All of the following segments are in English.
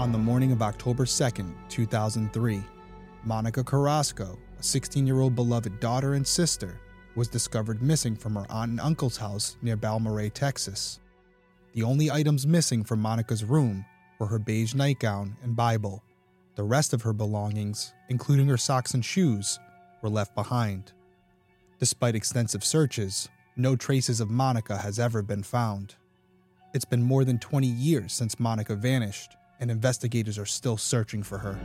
On the morning of October 2nd, 2003, Monica Carrasco, a 16-year-old beloved daughter and sister, was discovered missing from her aunt and uncle's house near Balmorhea, Texas. The only items missing from Monica's room were her beige nightgown and Bible. The rest of her belongings, including her socks and shoes, were left behind. Despite extensive searches, no traces of Monica has ever been found. It's been more than 20 years since Monica vanished, and investigators are still searching for her.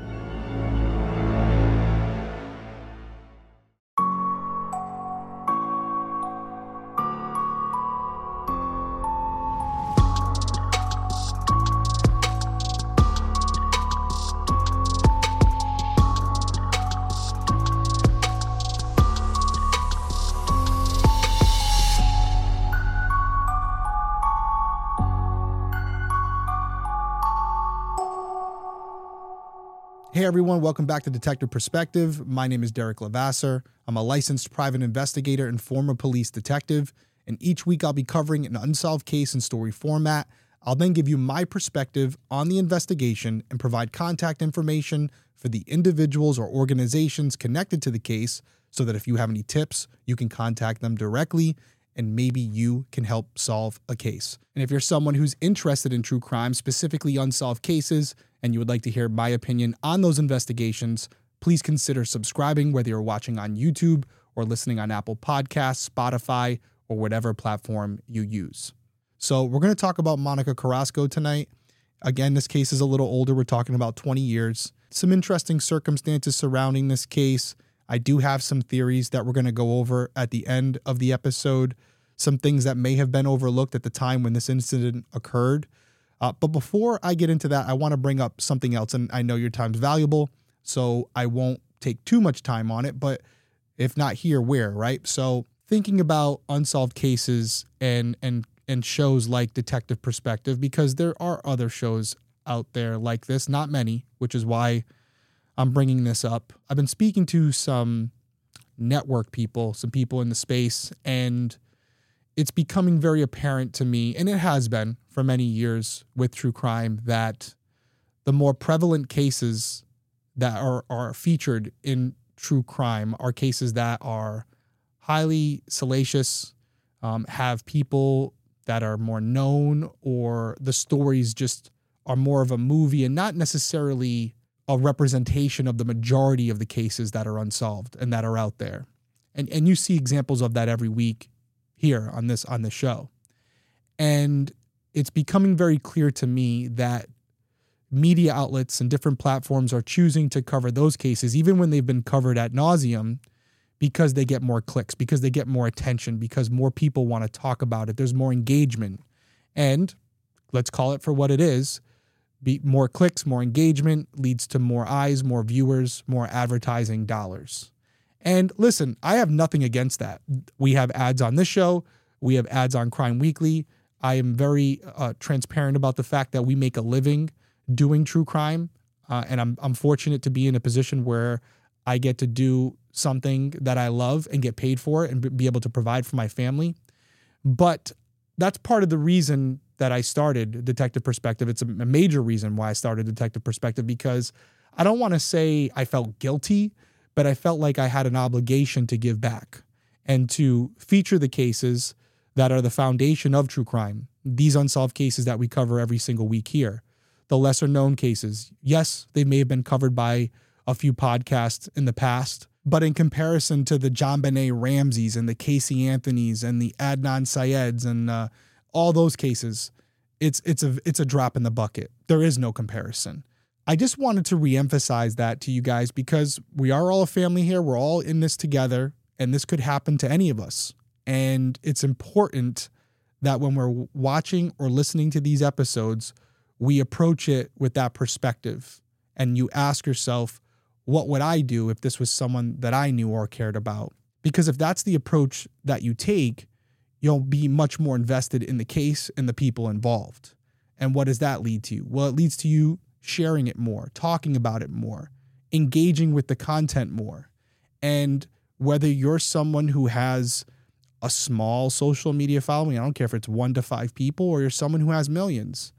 Hey everyone, welcome back to Detective Perspective. My name is Derek Lavasser. I'm a licensed private investigator and former police detective, and each week I'll be covering an unsolved case in story format. I'll then give you my perspective on the investigation and provide contact information for the individuals or organizations connected to the case so that if you have any tips, you can contact them directly and maybe you can help solve a case. And if you're someone who's interested in true crime, specifically unsolved cases, and you would like to hear my opinion on those investigations, please consider subscribing, whether you're watching on YouTube or listening on Apple Podcasts, Spotify, or whatever platform you use. So we're going to talk about Monica Carrasco tonight. Again, this case is a little older. We're talking about 20 years. Some interesting circumstances surrounding this case. I do have some theories that we're going to go over at the end of the episode. Some things that may have been overlooked at the time when this incident occurred. But before I get into that, I want to bring up something else, and I know your time's valuable, so I won't take too much time on it, but if not here, where, right? So thinking about unsolved cases and shows like Detective Perspective, because there are other shows out there like this, not many, which is why I'm bringing this up. I've been speaking to some network people, some people in the space, and it's becoming very apparent to me, and it has been for many years with true crime, that the more prevalent cases that are featured in true crime are cases that are highly salacious, have people that are more known, or the stories just are more of a movie and not necessarily a representation of the majority of the cases that are unsolved and that are out there. And you see examples of that every week here on this show. And it's becoming very clear to me that media outlets and different platforms are choosing to cover those cases, even when they've been covered ad nauseum, because they get more clicks, because they get more attention, because more people want to talk about it. There's more engagement. And let's call it for what it is. More clicks, more engagement leads to more eyes, more viewers, more advertising dollars. And listen, I have nothing against that. We have ads on this show. We have ads on Crime Weekly. I am very transparent about the fact that we make a living doing true crime. And I'm fortunate to be in a position where I get to do something that I love and get paid for it and be able to provide for my family. But that's part of the reason that I started Detective Perspective. It's a major reason why I started Detective Perspective, because I don't want to say I felt guilty, but I felt like I had an obligation to give back and to feature the cases that are the foundation of true crime. These unsolved cases that we cover every single week here. The lesser known cases. Yes, they may have been covered by a few podcasts in the past, but in comparison to the JonBenet Ramseys and the Casey Anthonys and the Adnan Syeds and all those cases, it's a drop in the bucket. There is no comparison. I just wanted to reemphasize that to you guys because we are all a family here. We're all in this together, and this could happen to any of us. And it's important that when we're watching or listening to these episodes, we approach it with that perspective. And you ask yourself, what would I do if this was someone that I knew or cared about? Because if that's the approach that you take, you'll be much more invested in the case and the people involved. And what does that lead to? Well, it leads to you sharing it more, talking about it more, engaging with the content more. And whether you're someone who has a small social media following, I don't care if it's 1 to 5 people, or you're someone who has millions,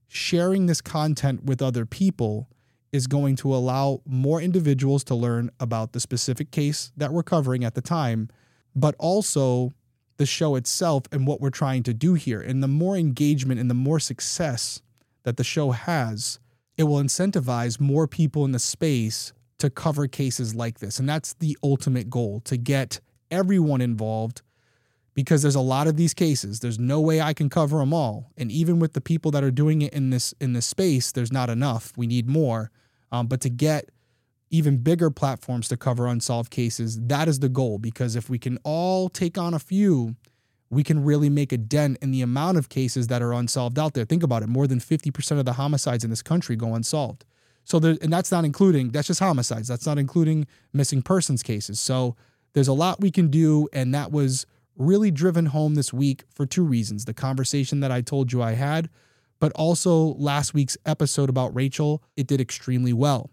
sharing this content with other people is going to allow more individuals to learn about the specific case that we're covering at the time, but also the show itself and what we're trying to do here. And the more engagement and the more success that the show has, it will incentivize more people in the space to cover cases like this. And that's the ultimate goal, to get everyone involved, because there's a lot of these cases. There's no way I can cover them all. And even with the people that are doing it in this space, there's not enough. We need more. But to get even bigger platforms to cover unsolved cases, that is the goal. Because if we can all take on a few, we can really make a dent in the amount of cases that are unsolved out there. Think about it. More than 50% of the homicides in this country go unsolved. So and that's not including, that's just homicides. That's not including missing persons cases. So there's a lot we can do. And that was really driven home this week for two reasons. The conversation that I told you I had, but also last week's episode about Rachel, it did extremely well.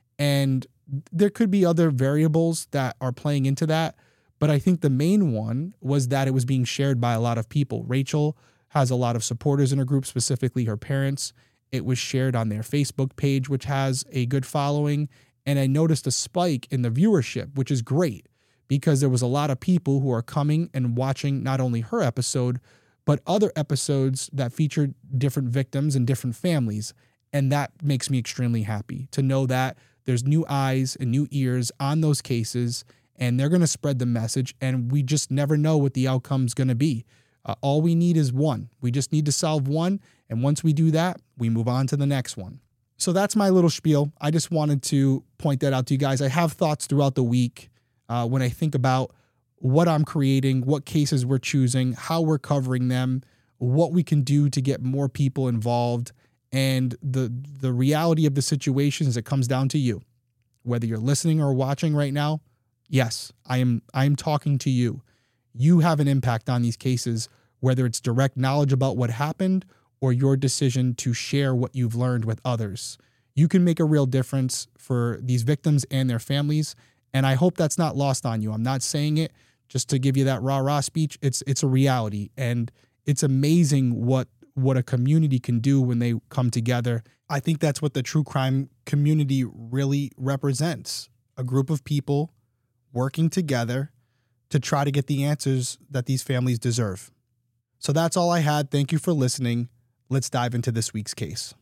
And there could be other variables that are playing into that, but I think the main one was that it was being shared by a lot of people. Rachel has a lot of supporters in her group, specifically her parents. It was shared on their Facebook page, which has a good following. And I noticed a spike in the viewership, which is great, because there was a lot of people who are coming and watching not only her episode, but other episodes that featured different victims and different families. And that makes me extremely happy to know that there's new eyes and new ears on those cases, and they're going to spread the message. And we just never know what the outcome's going to be. All we need is one. We just need to solve one. And once we do that, we move on to the next one. So that's my little spiel. I just wanted to point that out to you guys. I have thoughts throughout the week when I think about what I'm creating, what cases we're choosing, how we're covering them, what we can do to get more people involved. And the reality of the situation is it comes down to you. Whether you're listening or watching right now, yes, I am talking to you. You have an impact on these cases, whether it's direct knowledge about what happened or your decision to share what you've learned with others. You can make a real difference for these victims and their families. And I hope that's not lost on you. I'm not saying it just to give you that rah-rah speech. It's a reality. And it's amazing what a community can do when they come together. I think that's what the true crime community really represents. A group of people working together to try to get the answers that these families deserve. So that's all I had. Thank you for listening. Let's dive into this week's case.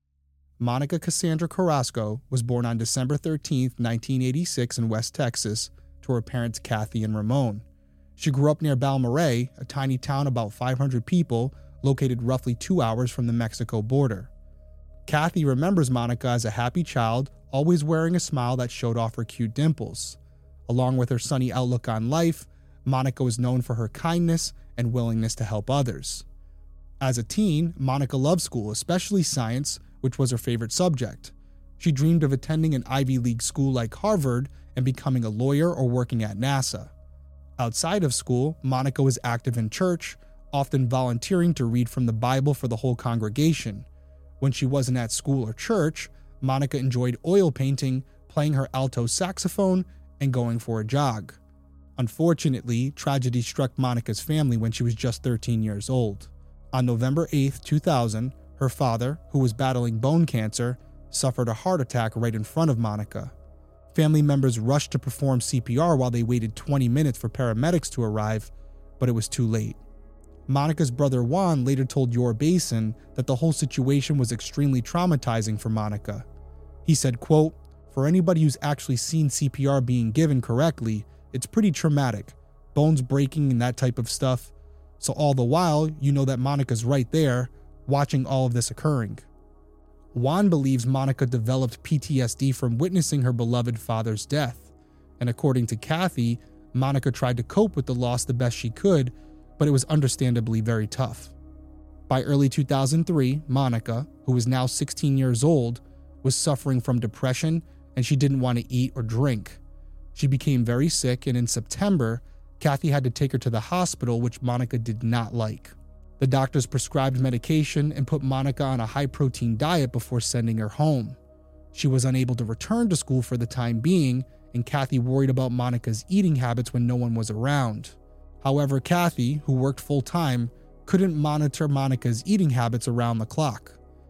Monica Cassandra Carrasco was born on December 13, 1986 in West Texas to her parents Kathy and Ramon. She grew up near Balmorhea, a tiny town about 500 people located roughly 2 hours from the Mexico border. Kathy remembers Monica as a happy child, always wearing a smile that showed off her cute dimples. Along with her sunny outlook on life, Monica was known for her kindness and willingness to help others. As a teen, Monica loved school, especially science, which was her favorite subject. She dreamed of attending an Ivy League school like Harvard and becoming a lawyer or working at NASA. Outside of school, Monica was active in church, often volunteering to read from the Bible for the whole congregation. When she wasn't at school or church, Monica enjoyed oil painting, playing her alto saxophone, and going for a jog. Unfortunately, tragedy struck Monica's family when she was just 13 years old. On November 8, 2000, her father, who was battling bone cancer, suffered a heart attack right in front of Monica. Family members rushed to perform CPR while they waited 20 minutes for paramedics to arrive, but it was too late. Monica's brother Juan later told Your Basin that the whole situation was extremely traumatizing for Monica. He said, quote, "For anybody who's actually seen CPR being given correctly, it's pretty traumatic, bones breaking and that type of stuff. So all the while, you know that Monica's right there, watching all of this occurring." Juan believes Monica developed PTSD from witnessing her beloved father's death. And according to Kathy, Monica tried to cope with the loss the best she could, but it was understandably very tough. By early 2003, Monica, who was now 16 years old, was suffering from depression and she didn't want to eat or drink. She became very sick, and in September, Kathy had to take her to the hospital, which Monica did not like. The doctors prescribed medication and put Monica on a high-protein diet before sending her home. She was unable to return to school for the time being, and Kathy worried about Monica's eating habits when no one was around. However, Kathy, who worked full-time, couldn't monitor Monica's eating habits around the clock.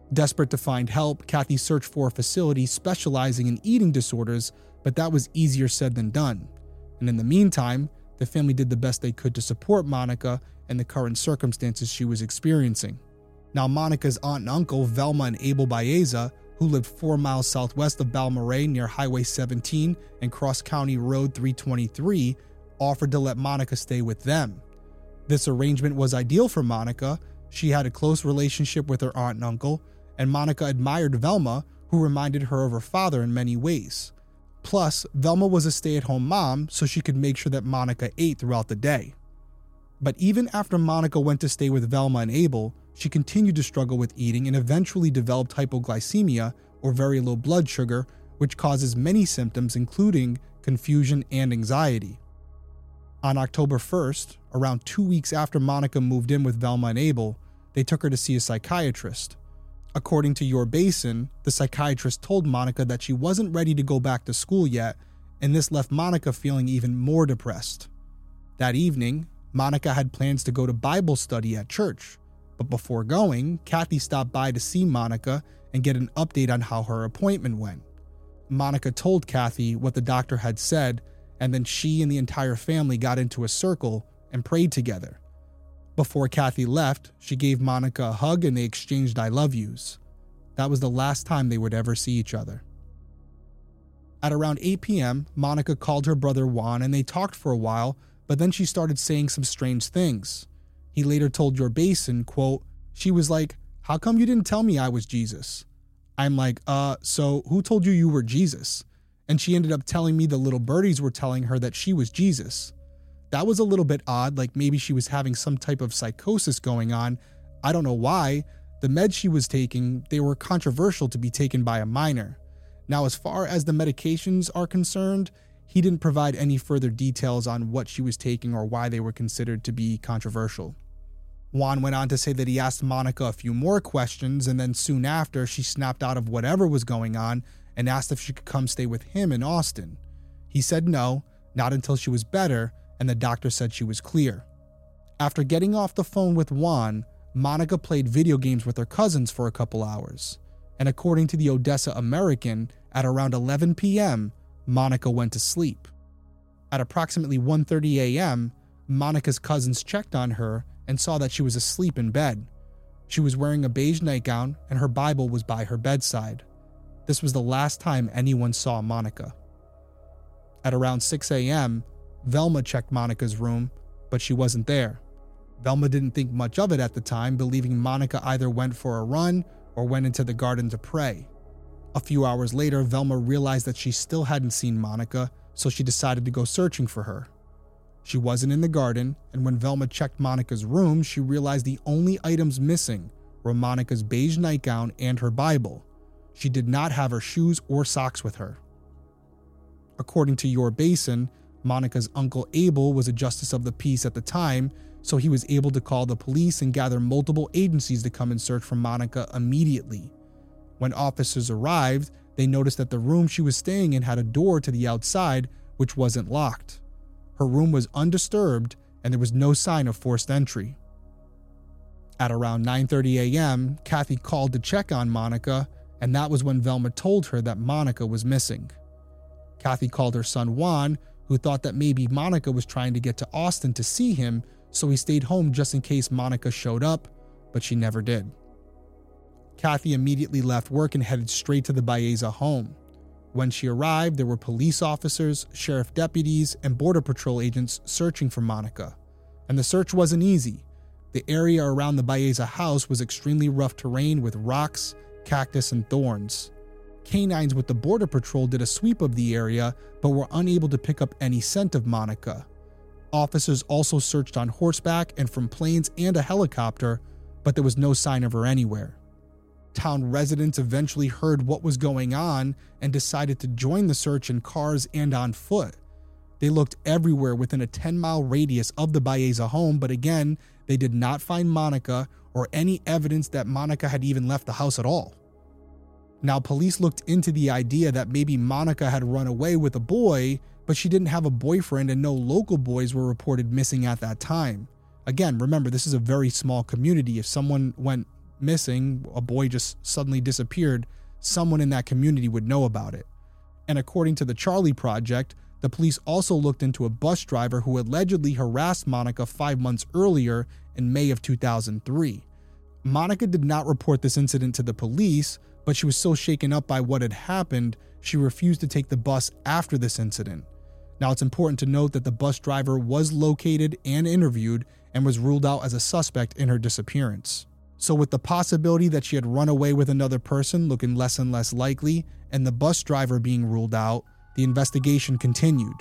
Desperate to find help, Kathy searched for a facility specializing in eating disorders, but that was easier said than done. And in the meantime, the family did the best they could to support Monica and the current circumstances she was experiencing. Now, Monica's aunt and uncle, Velma and Abel Baeza, who lived 4 miles southwest of Balmorhea near Highway 17 and Cross County Road 323, offered to let Monica stay with them. This arrangement was ideal for Monica. She had a close relationship with her aunt and uncle, and Monica admired Velma, who reminded her of her father in many ways. Plus, Velma was a stay-at-home mom, so she could make sure that Monica ate throughout the day. But even after Monica went to stay with Velma and Abel, she continued to struggle with eating and eventually developed hypoglycemia, or very low blood sugar, which causes many symptoms including confusion and anxiety. On October 1st, around 2 weeks after Monica moved in with Velma and Abel, they took her to see a psychiatrist. According to Your Basin, the psychiatrist told Monica that she wasn't ready to go back to school yet, and this left Monica feeling even more depressed. That evening, Monica had plans to go to Bible study at church, but before going, Kathy stopped by to see Monica and get an update on how her appointment went. Monica told Kathy what the doctor had said, and then she and the entire family got into a circle and prayed together. Before Kathy left, she gave Monica a hug and they exchanged I love yous. That was the last time they would ever see each other. At around 8 p.m., Monica called her brother Juan and they talked for a while, but then she started saying some strange things. He later told Your Basin, quote, she was like, "How come you didn't tell me I was Jesus?" I'm like, so who told you were Jesus? And she ended up telling me the little birdies were telling her that she was Jesus. That was a little bit odd, like maybe she was having some type of psychosis going on. I don't know why. The meds she was taking, they were controversial to be taken by a minor. Now, as far as the medications are concerned, he didn't provide any further details on what she was taking or why they were considered to be controversial. Juan went on to say that he asked Monica a few more questions, and then soon after, she snapped out of whatever was going on and asked if she could come stay with him in Austin. He said no, not until she was better, and the doctor said she was clear. After getting off the phone with Juan, Monica played video games with her cousins for a couple hours. And according to the Odessa American, at around 11 p.m., Monica went to sleep. At approximately 1:30 a.m., Monica's cousins checked on her and saw that she was asleep in bed. She was wearing a beige nightgown and her Bible was by her bedside. This was the last time anyone saw Monica. At around 6 a.m., Velma checked Monica's room, but she wasn't there. Velma didn't think much of it at the time, believing Monica either went for a run or went into the garden to pray. A few hours later, Velma realized that she still hadn't seen Monica, so she decided to go searching for her. She wasn't in the garden, and when Velma checked Monica's room, she realized the only items missing were Monica's beige nightgown and her Bible. She did not have her shoes or socks with her. According to Your Basin, Monica's uncle Abel was a justice of the peace at the time, so he was able to call the police and gather multiple agencies to come and search for Monica immediately. When officers arrived, they noticed that the room she was staying in had a door to the outside, which wasn't locked. Her room was undisturbed, and there was no sign of forced entry. At around 9:30 a.m., Kathy called to check on Monica, and that was when Velma told her that Monica was missing. Kathy called her son Juan, who thought that maybe Monica was trying to get to Austin to see him, so he stayed home just in case Monica showed up, but she never did. Kathy immediately left work and headed straight to the Baeza home. When she arrived, there were police officers, sheriff deputies, and border patrol agents searching for Monica. And the search wasn't easy. The area around the Baeza house was extremely rough terrain with rocks, cactus, and thorns. Canines with the border patrol did a sweep of the area, but were unable to pick up any scent of Monica. Officers also searched on horseback and from planes and a helicopter, but there was no sign of her anywhere. Town residents eventually heard what was going on and decided to join the search in cars and on foot. They looked everywhere within a 10-mile radius of the Baeza home, but again, they did not find Monica or any evidence that Monica had even left the house at all. Now, police looked into the idea that maybe Monica had run away with a boy, but she didn't have a boyfriend and no local boys were reported missing at that time. Again, remember, this is a very small community. If someone went missing, a boy just suddenly disappeared, someone in that community would know about it. And according to the Charlie Project, the police also looked into a bus driver who allegedly harassed Monica 5 months earlier in May of 2003. Monica did not report this incident to the police, but she was so shaken up by what had happened, she refused to take the bus after this incident. Now, it's important to note that the bus driver was located and interviewed and was ruled out as a suspect in her disappearance. So with the possibility that she had run away with another person looking less and less likely, and the bus driver being ruled out, the investigation continued.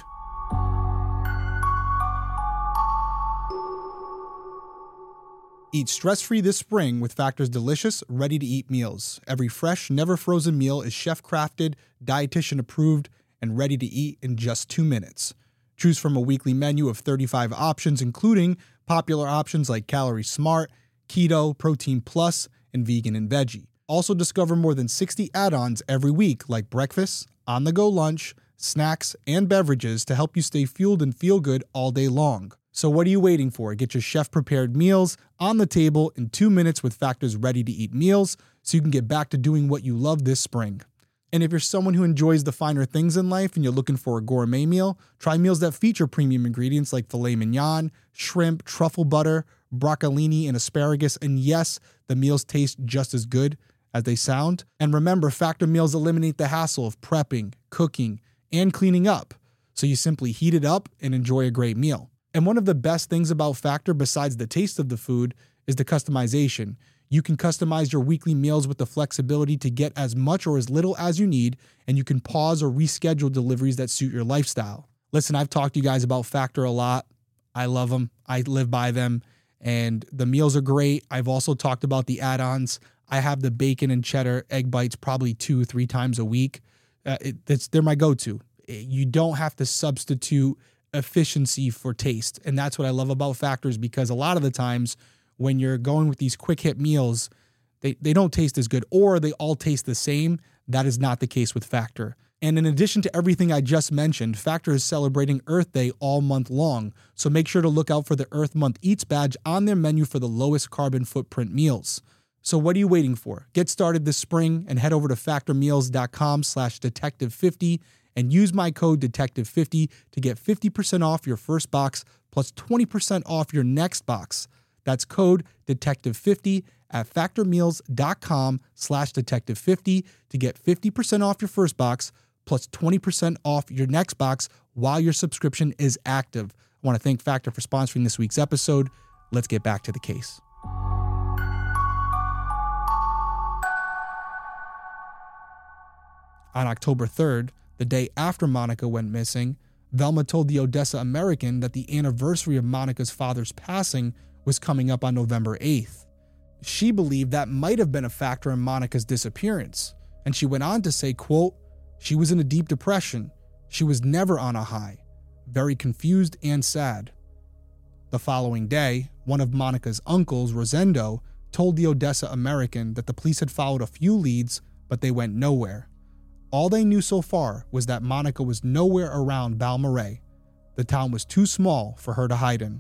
Eat stress-free this spring with Factor's delicious, ready-to-eat meals. Every fresh, never-frozen meal is chef-crafted, dietitian-approved, and ready to eat in just 2 minutes. Choose from a weekly menu of 35 options, including popular options like Calorie Smart, Keto, Protein Plus, and Vegan and Veggie. Also discover more than 60 add-ons every week like breakfast, on-the-go lunch, snacks, and beverages to help you stay fueled and feel good all day long. So what are you waiting for? Get your chef-prepared meals on the table in 2 minutes with Factor's ready-to-eat meals so you can get back to doing what you love this spring. And if you're someone who enjoys the finer things in life and you're looking for a gourmet meal, try meals that feature premium ingredients like filet mignon, shrimp, truffle butter, broccolini, and asparagus. And yes, the meals taste just as good as they sound. And remember, Factor meals eliminate the hassle of prepping, cooking, and cleaning up. So you simply heat it up and enjoy a great meal. And one of the best things about Factor, besides the taste of the food, is the customization. You can customize your weekly meals with the flexibility to get as much or as little as you need, and you can pause or reschedule deliveries that suit your lifestyle. Listen, I've talked to you guys about Factor a lot. I love them. I live by them, and the meals are great. I've also talked about the add-ons. I have the bacon and cheddar egg bites probably 2-3 times a week. They're my go-to. You don't have to substitute efficiency for taste. And that's what I love about Factors, because a lot of the times when you're going with these quick hit meals, they don't taste as good, or they all taste the same. That is not the case with Factor. And in addition to everything I just mentioned, Factor is celebrating Earth Day all month long. So make sure to look out for the Earth Month Eats badge on their menu for the lowest carbon footprint meals. So what are you waiting for? Get started this spring and head over to factormeals.com/detective50 and use my code detective50 to get 50% off your first box plus 20% off your next box. That's code detective50 at factormeals.com/detective50 to get 50% off your first box plus 20% off your next box while your subscription is active. I want to thank Factor for sponsoring this week's episode. Let's get back to the case. On October 3rd, the day after Monica went missing, Velma told the Odessa American that the anniversary of Monica's father's passing was coming up on November 8th. She believed that might have been a factor in Monica's disappearance, and she went on to say, quote, "She was in a deep depression. She was never on a high, very confused and sad." The following day, one of Monica's uncles, Rosendo, told the Odessa American that the police had followed a few leads, but they went nowhere. All they knew so far was that Monica was nowhere around Balmorhea. The town was too small for her to hide in.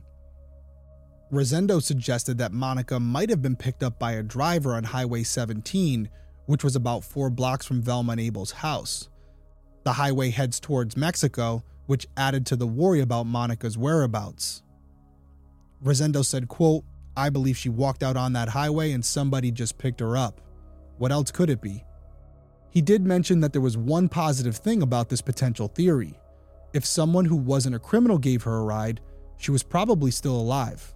Rosendo suggested that Monica might have been picked up by a driver on Highway 17, which was about 4 blocks from Velma and Abel's house. The highway heads towards Mexico, which added to the worry about Monica's whereabouts. Rosendo said, quote, "I believe she walked out on that highway and somebody just picked her up. What else could it be?" He did mention that there was one positive thing about this potential theory. If someone who wasn't a criminal gave her a ride, she was probably still alive.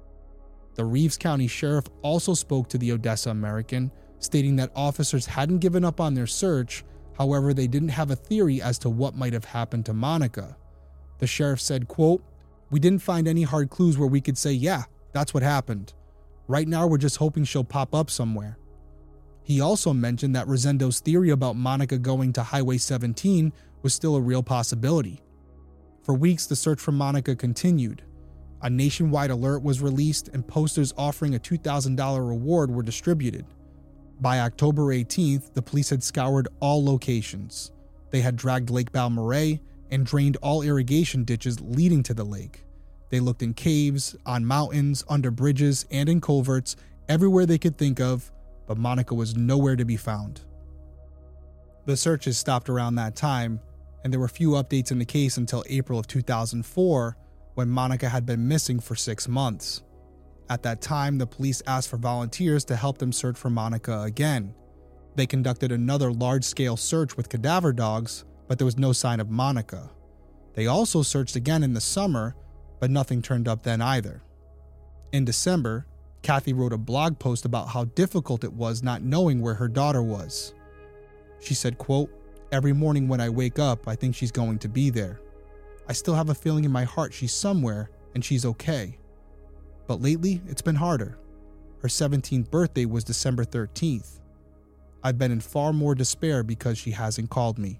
The Reeves County Sheriff also spoke to the Odessa American, stating that officers hadn't given up on their search, however, they didn't have a theory as to what might have happened to Monica. The sheriff said, quote, "We didn't find any hard clues where we could say, yeah, that's what happened. Right now, we're just hoping she'll pop up somewhere." He also mentioned that Rosendo's theory about Monica going to Highway 17 was still a real possibility. For weeks, the search for Monica continued. A nationwide alert was released and posters offering a $2,000 reward were distributed. By October 18th, the police had scoured all locations. They had dragged Lake Balmorhea and drained all irrigation ditches leading to the lake. They looked in caves, on mountains, under bridges, and in culverts, everywhere they could think of, but Monica was nowhere to be found. The searches stopped around that time, and there were few updates in the case until April of 2004, when Monica had been missing for 6 months. At that time, the police asked for volunteers to help them search for Monica again. They conducted another large-scale search with cadaver dogs, but there was no sign of Monica. They also searched again in the summer, but nothing turned up then either. In December, Kathy wrote a blog post about how difficult it was not knowing where her daughter was. She said, quote, "Every morning when I wake up, I think she's going to be there. I still have a feeling in my heart she's somewhere and she's okay. But lately, it's been harder. Her 17th birthday was December 13th. I've been in far more despair because she hasn't called me."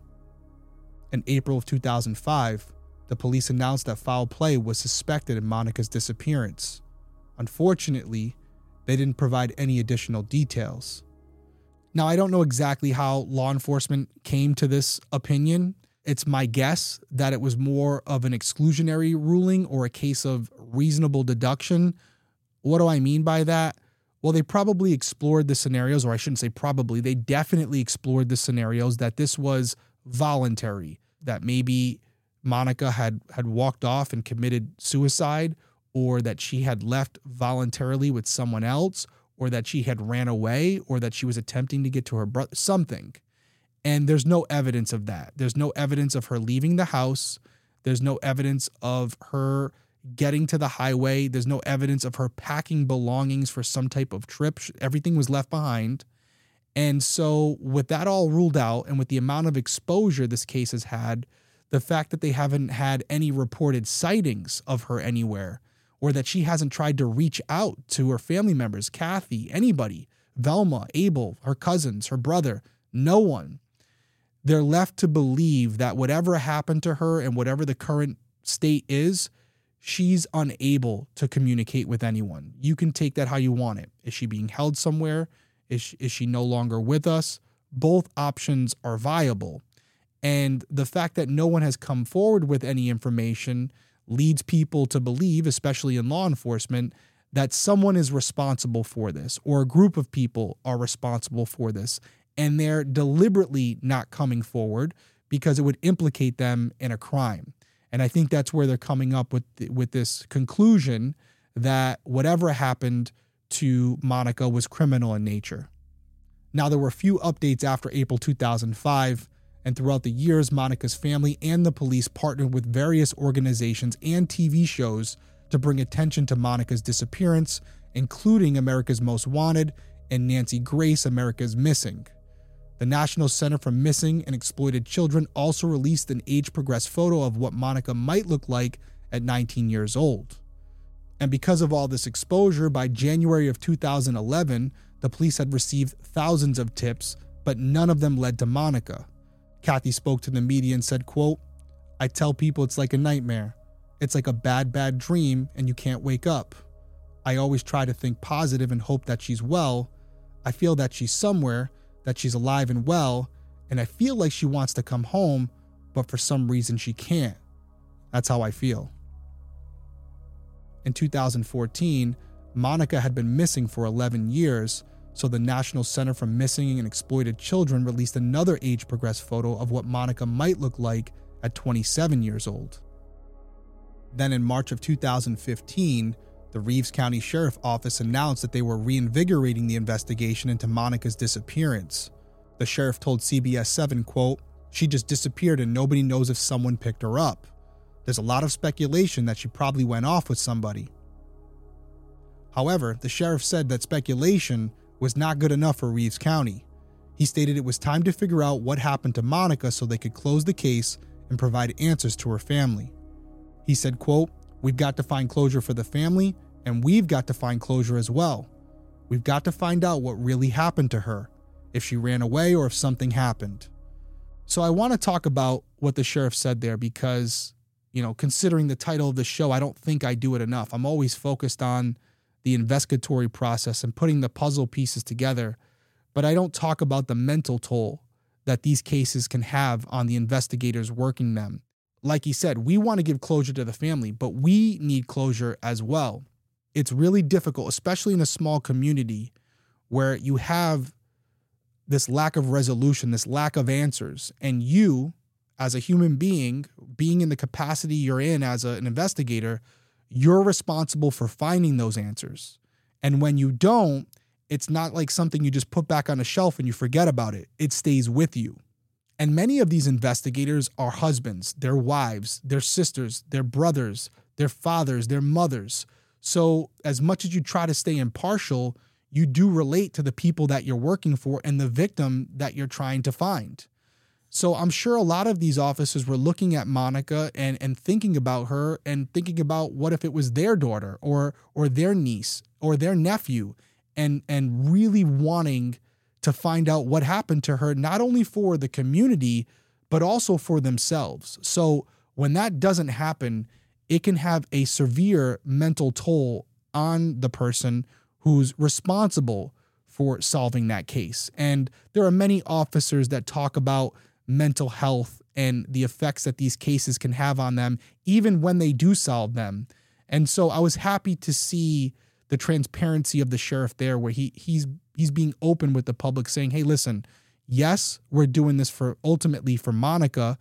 In April of 2005, the police announced that foul play was suspected in Monica's disappearance. Unfortunately, they didn't provide any additional details. Now, I don't know exactly how law enforcement came to this opinion. It's my guess that it was more of an exclusionary ruling or a case of reasonable deduction. What do I mean by that? Well, they probably explored the scenarios, or I shouldn't say probably, they definitely explored the scenarios that this was voluntary, that maybe Monica had walked off and committed suicide, or that she had left voluntarily with someone else, or that she had ran away, or that she was attempting to get to her brother, something. And there's no evidence of that. There's no evidence of her leaving the house. There's no evidence of her getting to the highway. There's no evidence of her packing belongings for some type of trip. Everything was left behind. And so with that all ruled out, and with the amount of exposure this case has had, the fact that they haven't had any reported sightings of her anywhere, or that she hasn't tried to reach out to her family members, Kathy, anybody, Velma, Abel, her cousins, her brother, no one. They're left to believe that whatever happened to her and whatever the current state is, she's unable to communicate with anyone. You can take that how you want it. Is she being held somewhere? Is she no longer with us? Both options are viable. And the fact that no one has come forward with any information leads people to believe, especially in law enforcement, that someone is responsible for this, or a group of people are responsible for this, and they're deliberately not coming forward because it would implicate them in a crime. And I think that's where they're coming up with this conclusion that whatever happened to Monica was criminal in nature. Now, there were a few updates after April 2005, and throughout the years, Monica's family and the police partnered with various organizations and TV shows to bring attention to Monica's disappearance, including America's Most Wanted and Nancy Grace, America's Missing. The National Center for Missing and Exploited Children also released an age-progressed photo of what Monica might look like at 19 years old. And because of all this exposure, by January of 2011, the police had received thousands of tips, but none of them led to Monica. Kathy spoke to the media and said, quote, "I tell people it's like a nightmare. It's like a bad dream and you can't wake up. I always try to think positive and hope that she's well. I feel that she's somewhere, that she's alive and well, and I feel like she wants to come home, but for some reason she can't. That's how I feel." In 2014, Monica had been missing for 11 years, so the National Center for Missing and Exploited Children released another age-progressed photo of what Monica might look like at 27 years old. Then in March of 2015, the Reeves County Sheriff Office announced that they were reinvigorating the investigation into Monica's disappearance. The sheriff told CBS 7, quote, "She just disappeared and nobody knows if someone picked her up. There's a lot of speculation that she probably went off with somebody." However, the sheriff said that speculation was not good enough for Reeves County. He stated it was time to figure out what happened to Monica so they could close the case and provide answers to her family. He said, quote, "We've got to find closure for the family, and we've got to find closure as well. We've got to find out what really happened to her, if she ran away or if something happened." So I want to talk about what the sheriff said there because, considering the title of the show, I don't think I do it enough. I'm always focused on the investigatory process and putting the puzzle pieces together, but I don't talk about the mental toll that these cases can have on the investigators working them. Like he said, we want to give closure to the family, but we need closure as well. It's really difficult, especially in a small community, where you have this lack of resolution, this lack of answers, and you, as a human being in the capacity you're in as an investigator, you're responsible for finding those answers. And when you don't, it's not like something you just put back on a shelf and you forget about it. It stays with you. And many of these investigators are husbands, their wives, their sisters, their brothers, their fathers, their mothers. So as much as you try to stay impartial, you do relate to the people that you're working for and the victim that you're trying to find. So I'm sure a lot of these officers were looking at Monica and thinking about her and thinking about what if it was their daughter or their niece or their nephew, and really wanting to find out what happened to her, not only for the community, but also for themselves. So when that doesn't happen, it can have a severe mental toll on the person who's responsible for solving that case. And there are many officers that talk about mental health and the effects that these cases can have on them, even when they do solve them. And so I was happy to see the transparency of the sheriff there, where he's being open with the public, saying, hey, listen, yes, we're doing this ultimately for Monica,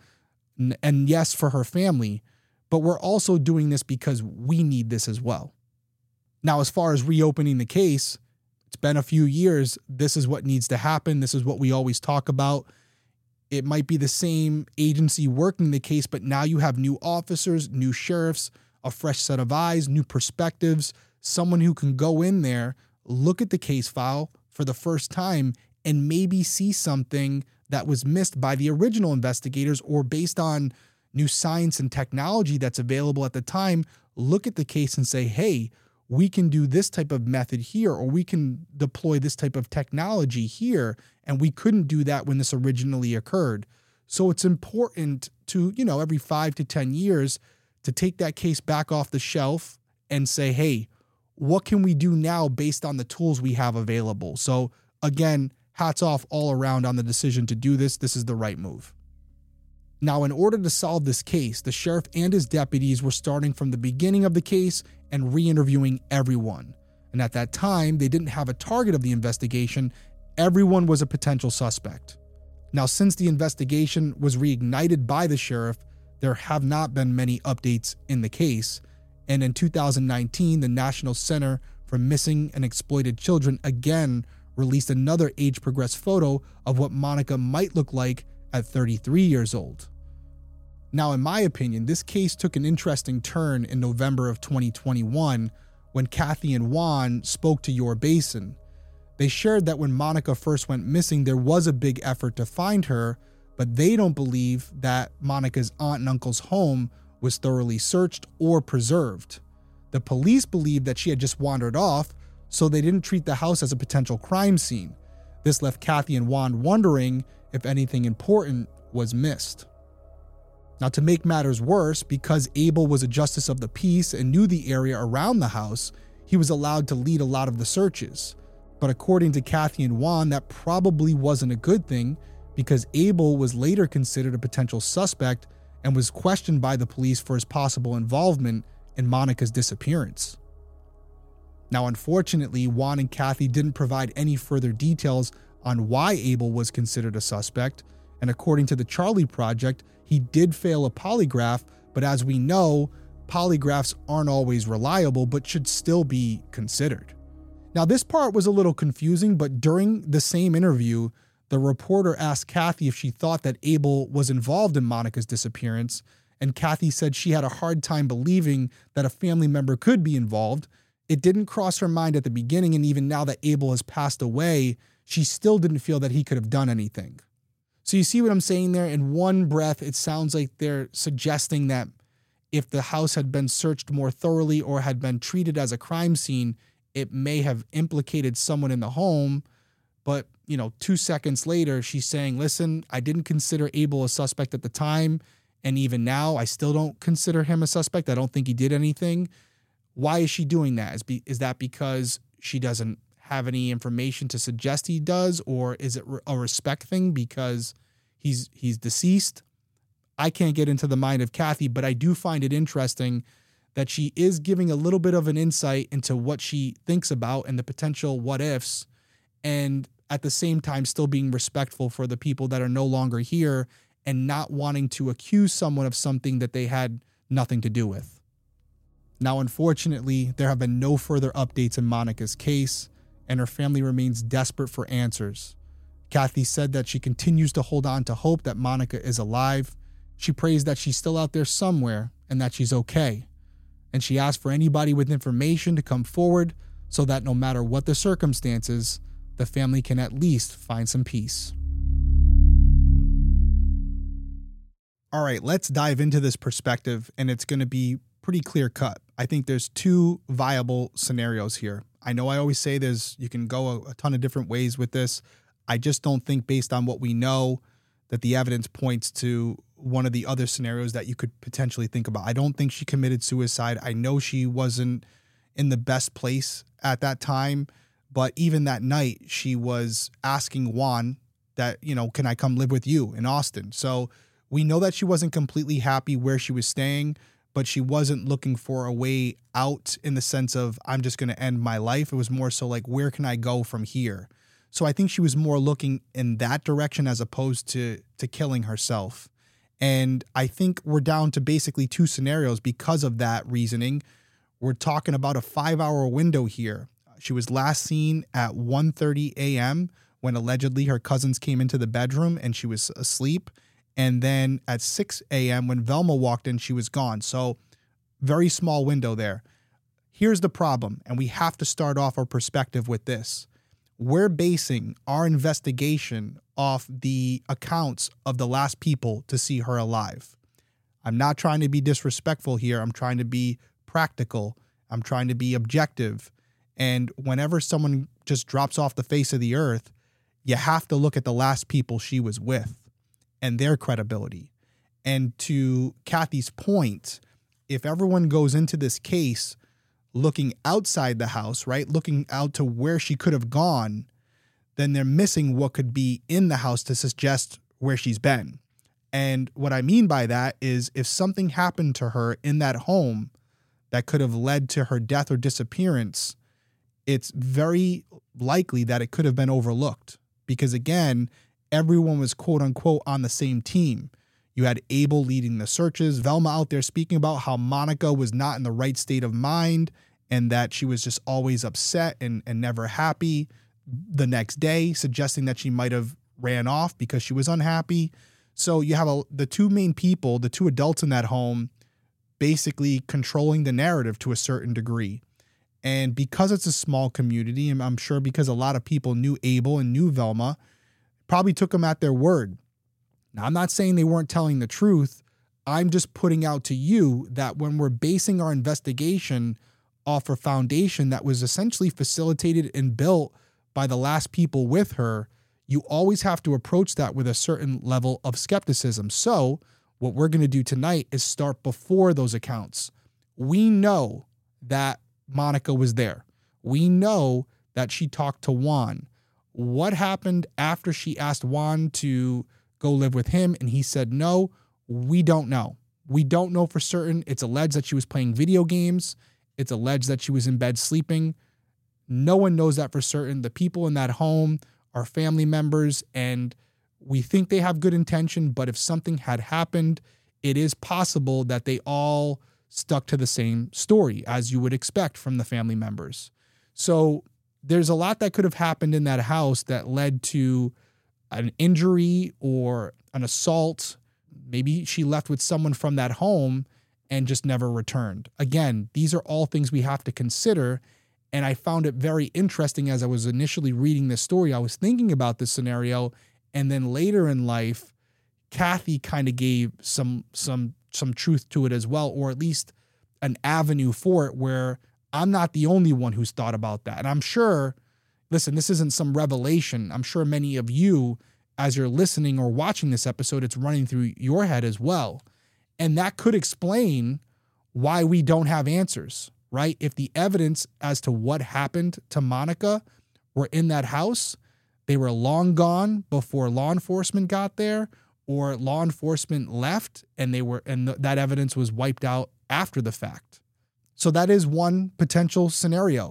and yes, for her family, but we're also doing this because we need this as well. Now, as far as reopening the case, it's been a few years. This is what needs to happen. This is what we always talk about. It might be the same agency working the case, but now you have new officers, new sheriffs, a fresh set of eyes, new perspectives, someone who can go in there, look at the case file for the first time, and maybe see something that was missed by the original investigators, or based on new science and technology that's available at the time, look at the case and say, hey, we can do this type of method here, or we can deploy this type of technology here, and we couldn't do that when this originally occurred. So it's important to, every 5 to 10 years to take that case back off the shelf and say, hey, what can we do now based on the tools we have available? So again, hats off all around on the decision to do this. This is the right move. Now, in order to solve this case, the sheriff and his deputies were starting from the beginning of the case and re-interviewing everyone. And at that time, they didn't have a target of the investigation. Everyone was a potential suspect. Now, since the investigation was reignited by the sheriff, there have not been many updates in the case. And in 2019, the National Center for Missing and Exploited Children again released another age-progressed photo of what Monica might look like at 33 years old. Now, in my opinion, this case took an interesting turn in November of 2021 when Kathy and Juan spoke to Your Basin. They shared that when Monica first went missing, there was a big effort to find her, but they don't believe that Monica's aunt and uncle's home was thoroughly searched or preserved. The police believed that she had just wandered off, so they didn't treat the house as a potential crime scene. This left Kathy and Juan wondering if anything important was missed. Now, to make matters worse, because Abel was a justice of the peace and knew the area around the house, he was allowed to lead a lot of the searches. But according to Kathy and Juan, that probably wasn't a good thing, because Abel was later considered a potential suspect and was questioned by the police for his possible involvement in Monica's disappearance. Now, unfortunately, Juan and Kathy didn't provide any further details on why Abel was considered a suspect, and according to the Charlie Project, he did fail a polygraph, but as we know, polygraphs aren't always reliable, but should still be considered. Now, this part was a little confusing, but during the same interview, the reporter asked Kathy if she thought that Abel was involved in Monica's disappearance, and Kathy said she had a hard time believing that a family member could be involved. It didn't cross her mind at the beginning, and even now that Abel has passed away, she still didn't feel that he could have done anything. So you see what I'm saying there? In one breath, it sounds like they're suggesting that if the house had been searched more thoroughly or had been treated as a crime scene, it may have implicated someone in the home. But, 2 seconds later, she's saying, listen, I didn't consider Abel a suspect at the time. And even now, I still don't consider him a suspect. I don't think he did anything. Why is she doing that? Is that because she doesn't have any information to suggest he does? Or is it a respect thing because he's deceased? I can't get into the mind of Kathy, but I do find it interesting that she is giving a little bit of an insight into what she thinks about and the potential what ifs. and at the same time still being respectful for the people that are no longer here and not wanting to accuse someone of something that they had nothing to do with. Now, unfortunately, there have been no further updates in Monica's case, and her family remains desperate for answers. Kathy said that she continues to hold on to hope that Monica is alive. She prays that she's still out there somewhere and that she's okay. And she asked for anybody with information to come forward so that no matter what the circumstances, the family can at least find some peace. All right, let's dive into this perspective, and it's going to be pretty clear cut. I think there's two viable scenarios here. I know I always say you can go a ton of different ways with this. I just don't think, based on what we know, that the evidence points to one of the other scenarios that you could potentially think about. I don't think she committed suicide. I know she wasn't in the best place at that time, but even that night, she was asking Juan that, can I come live with you in Austin? So we know that she wasn't completely happy where she was staying, but she wasn't looking for a way out in the sense of, I'm just going to end my life. It was more so like, where can I go from here? So I think she was more looking in that direction as opposed to killing herself. And I think we're down to basically two scenarios because of that reasoning. We're talking about a 5-hour window here. She was last seen at 1:30 a.m. when allegedly her cousins came into the bedroom and she was asleep. And then at 6 a.m. when Velma walked in, she was gone. So very small window there. Here's the problem, and we have to start off our perspective with this. We're basing our investigation off the accounts of the last people to see her alive. I'm not trying to be disrespectful here. I'm trying to be practical. I'm trying to be objective. And whenever someone just drops off the face of the earth, you have to look at the last people she was with and their credibility. And to Kathy's point, if everyone goes into this case looking outside the house, right, looking out to where she could have gone, then they're missing what could be in the house to suggest where she's been. And what I mean by that is if something happened to her in that home that could have led to her death or disappearance, it's very likely that it could have been overlooked because, again, everyone was quote unquote on the same team. You had Abel leading the searches, Velma out there speaking about how Monica was not in the right state of mind and that she was just always upset and never happy the next day, suggesting that she might have ran off because she was unhappy. So you have the two main people, the two adults in that home, basically controlling the narrative to a certain degree. And because it's a small community, and I'm sure because a lot of people knew Abel and knew Velma, probably took them at their word. Now, I'm not saying they weren't telling the truth. I'm just putting out to you that when we're basing our investigation off a foundation that was essentially facilitated and built by the last people with her, you always have to approach that with a certain level of skepticism. So what we're going to do tonight is start before those accounts. We know that Monica was there. We know that she talked to Juan. What happened after she asked Juan to go live with him and he said no? We don't know. We don't know for certain. It's alleged that she was playing video games. It's alleged that she was in bed sleeping. No one knows that for certain. The people in that home are family members, and we think they have good intention, but if something had happened, it is possible that they all stuck to the same story, as you would expect from the family members. So there's a lot that could have happened in that house that led to an injury or an assault. Maybe she left with someone from that home and just never returned. Again, these are all things we have to consider. And I found it very interesting as I was initially reading this story. I was thinking about this scenario. And then later in life, Kathy kind of gave some truth to it as well, or at least an avenue for it where I'm not the only one who's thought about that. And I'm sure, listen, this isn't some revelation. I'm sure many of you, as you're listening or watching this episode, it's running through your head as well. And that could explain why we don't have answers, right? If the evidence as to what happened to Monica were in that house, they were long gone before law enforcement got there, or law enforcement left and that evidence was wiped out after the fact. So that is one potential scenario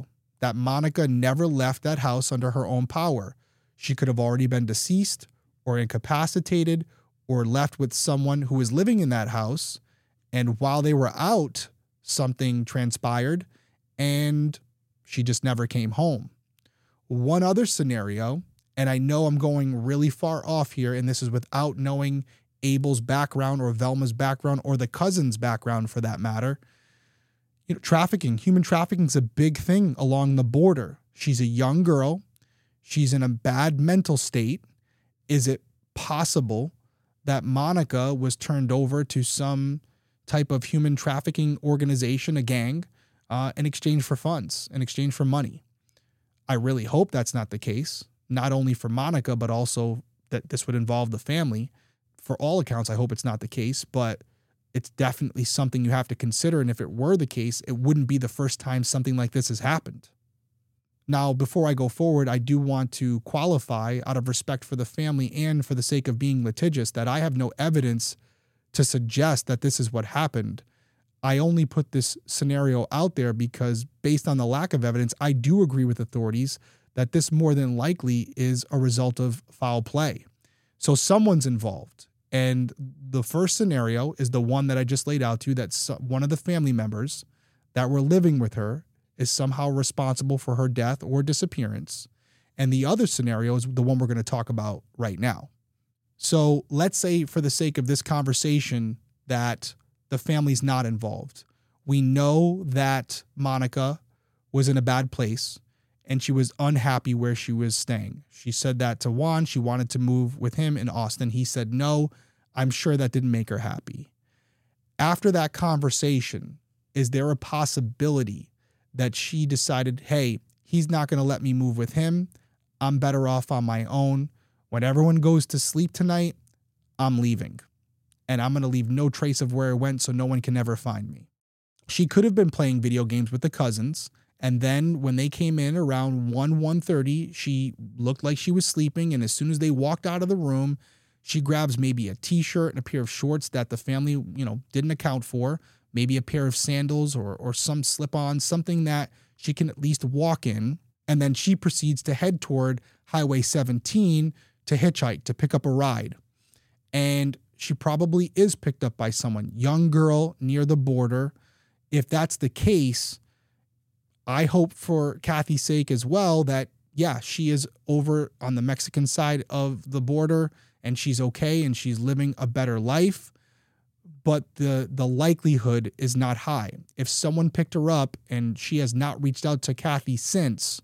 that Monica never left that house under her own power. She could have already been deceased or incapacitated or left with someone who was living in that house. And while they were out, something transpired and she just never came home. One other scenario, and I know I'm going really far off here, and this is without knowing Abel's background or Velma's background or the cousin's background for that matter. Trafficking, human trafficking is a big thing along the border. She's a young girl. She's in a bad mental state. Is it possible that Monica was turned over to some type of human trafficking organization, a gang, in exchange for funds, in exchange for money? I really hope that's not the case, not only for Monica, but also that this would involve the family. For all accounts, I hope it's not the case, but it's definitely something you have to consider. And if it were the case, it wouldn't be the first time something like this has happened. Now, before I go forward, I do want to qualify, out of respect for the family and for the sake of being litigious, that I have no evidence to suggest that this is what happened. I only put this scenario out there because, based on the lack of evidence, I do agree with authorities that this more than likely is a result of foul play. So someone's involved. And the first scenario is the one that I just laid out to you, that one of the family members that were living with her is somehow responsible for her death or disappearance. And the other scenario is the one we're going to talk about right now. So let's say, for the sake of this conversation, that the family's not involved. We know that Monica was in a bad place and she was unhappy where she was staying. She said that to Juan. She wanted to move with him in Austin. He said no. I'm sure that didn't make her happy. After that conversation, is there a possibility that she decided, hey, he's not going to let me move with him. I'm better off on my own. When everyone goes to sleep tonight, I'm leaving. And I'm going to leave no trace of where I went so no one can ever find me. She could have been playing video games with the cousins. And then when they came in around 1:30, she looked like she was sleeping. And as soon as they walked out of the room, she grabs maybe a t-shirt and a pair of shorts that the family, didn't account for. Maybe a pair of sandals or some slip-on, something that she can at least walk in. And then she proceeds to head toward Highway 17 to hitchhike, to pick up a ride. And she probably is picked up by someone, young girl near the border. If that's the case, I hope for Kathy's sake as well that, yeah, she is over on the Mexican side of the border and she's okay and she's living a better life. But the likelihood is not high. If someone picked her up and she has not reached out to Kathy since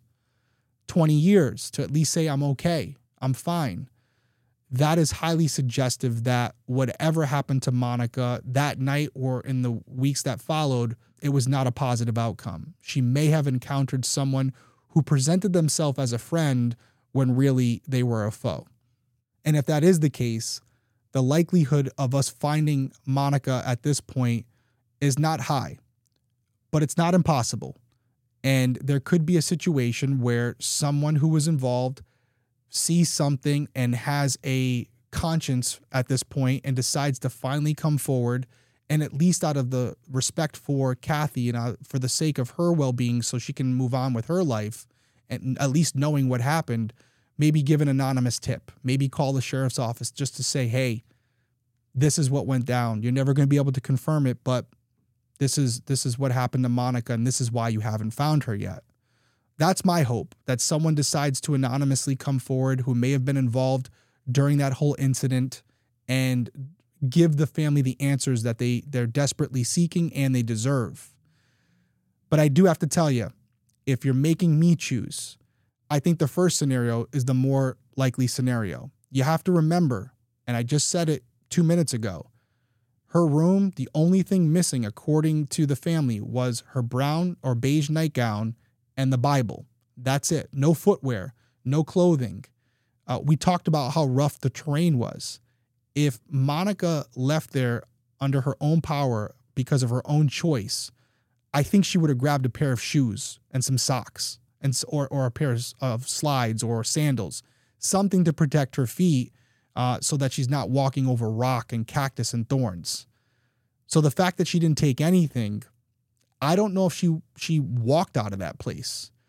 20 years to at least say, I'm okay, I'm fine, that is highly suggestive that whatever happened to Monica that night or in the weeks that followed, it was not a positive outcome. She may have encountered someone who presented themselves as a friend when really they were a foe. And if that is the case, the likelihood of us finding Monica at this point is not high, but it's not impossible. And there could be a situation where someone who was involved sees something and has a conscience at this point and decides to finally come forward, and at least out of the respect for Kathy and for the sake of her well-being so she can move on with her life, and at least knowing what happened, maybe give an anonymous tip, maybe call the sheriff's office just to say, hey, this is what went down. You're never going to be able to confirm it, but this is what happened to Monica, and this is why you haven't found her yet. That's my hope, that someone decides to anonymously come forward who may have been involved during that whole incident and give the family the answers that they're desperately seeking and they deserve. But I do have to tell you, if you're making me choose, I think the first scenario is the more likely scenario. You have to remember, and I just said it 2 minutes ago, her room, the only thing missing, according to the family, was her brown or beige nightgown and the Bible. That's it. No footwear, no clothing. We talked about how rough the terrain was. If Monica left there under her own power because of her own choice, I think she would have grabbed a pair of shoes and some socks or a pair of slides or sandals, something to protect her feet so that she's not walking over rock and cactus and thorns. So the fact that she didn't take anything, I don't know if she walked out of that place.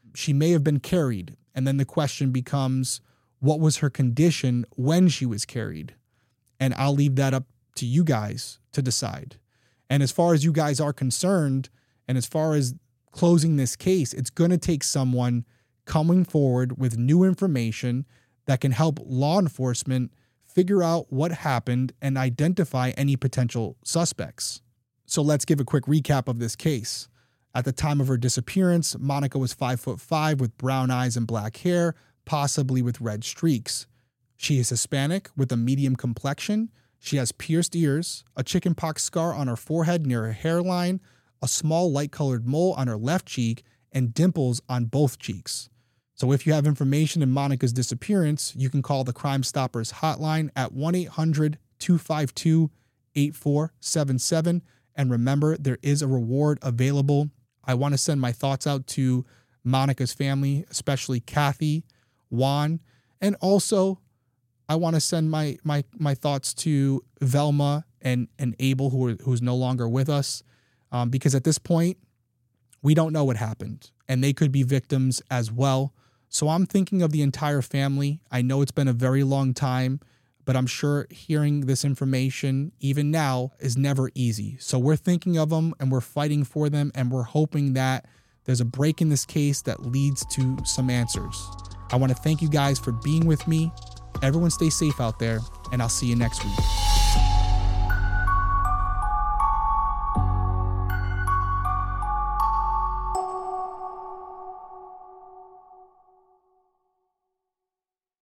she may have been carried. And then the question becomes, what was her condition when she was carried? And I'll leave that up to you guys to decide. And as far as you guys are concerned, and as far as closing this case, it's going to take someone coming forward with new information that can help law enforcement figure out what happened and identify any potential suspects. So let's give a quick recap of this case. At the time of her disappearance, Monica was 5'5" with brown eyes and black hair, possibly with red streaks. She is Hispanic with a medium complexion. She has pierced ears, a chickenpox scar on her forehead near her hairline, a small light-colored mole on her left cheek, and dimples on both cheeks. So if you have information in Monica's disappearance, you can call the Crime Stoppers hotline at 1-800-252-8477. And remember, there is a reward available. I want to send my thoughts out to Monica's family, especially Kathy, Juan, and also I want to send my thoughts to Velma and Abel, who's no longer with us, because at this point, we don't know what happened, and they could be victims as well. So I'm thinking of the entire family. I know it's been a very long time, but I'm sure hearing this information, even now, is never easy. So we're thinking of them, and we're fighting for them, and we're hoping that there's a break in this case that leads to some answers. I want to thank you guys for being with me. Everyone stay safe out there, and I'll see you next week.